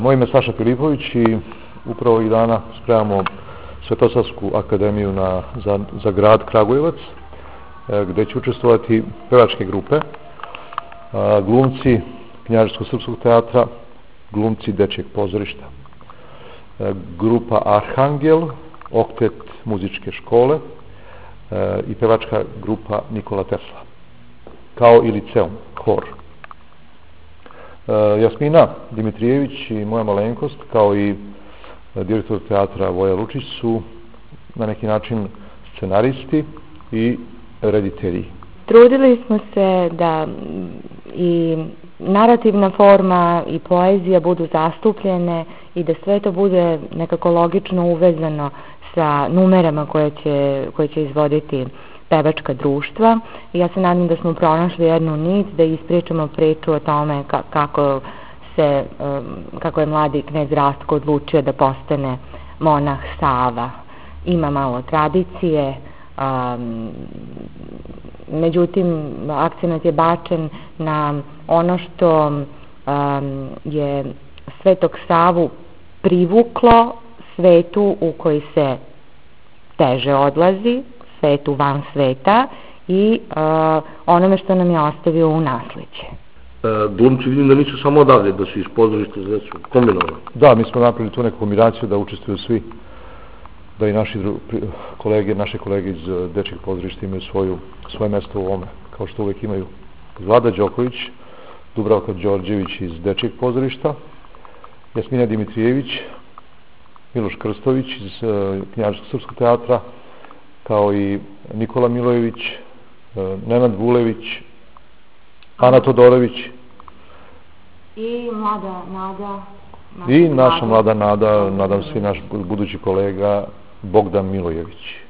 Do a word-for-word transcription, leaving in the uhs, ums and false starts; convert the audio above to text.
Moje ime je Saša Filipović i upravo ovih dana spremamo Svetosavsku akademiju na, za, za grad Kragujevac, gde će učestvovati pevačke grupe, glumci Knjaževsko-srpskog teatra, glumci Dečijeg pozorišta, grupa Arhangel, oktet muzičke škole i pevačka grupa Nikola Tesla, kao i liceum, hor. Jasmina Dimitrijević i moja malenkost, kao i direktor teatra Voja Lučić, su na neki način scenaristi i reditelji. Trudili smo se da i narativna forma i poezija budu zastupljene i da sve to bude nekako logično uvezano sa numerama koje će, koje će izvoditi pevačka društva. I ja se nadam da smo pronašli jednu nit, da ispričamo priču o tome ka, kako se, kako je mladi knez Rastko odlučio da postane monah Sava. Ima malo tradicije, um, međutim akcenat je bačen na ono što um, je Svetog Savu privuklo svetu u koji se teže odlazi, svetu van sveta i uh, onome što nam je ostavio u nasleđe. E, glumci vidim da nisu samo odavde, da su iz pozorišta, da su kombinovani. Da, mi smo napravili tu neku kombinaciju da učestvuju svi, da i naši dru, kolege, naše kolege iz Dečijeg pozorišta imaju svoju, svoje mesto u ovome, kao što uvek imaju Vlada Đoković, Dubravka Đorđević iz Dečijeg pozorišta, Jasmina Dimitrijević, Miloš Krstović iz uh, Knjaževsko-srpskog teatra, kao i Nikola Milojević, uh, Nenad Vulević, Ana Todorović i mlada Nada. I naša mlada Nada, nadam se i naš budući kolega Bogdan Milojević.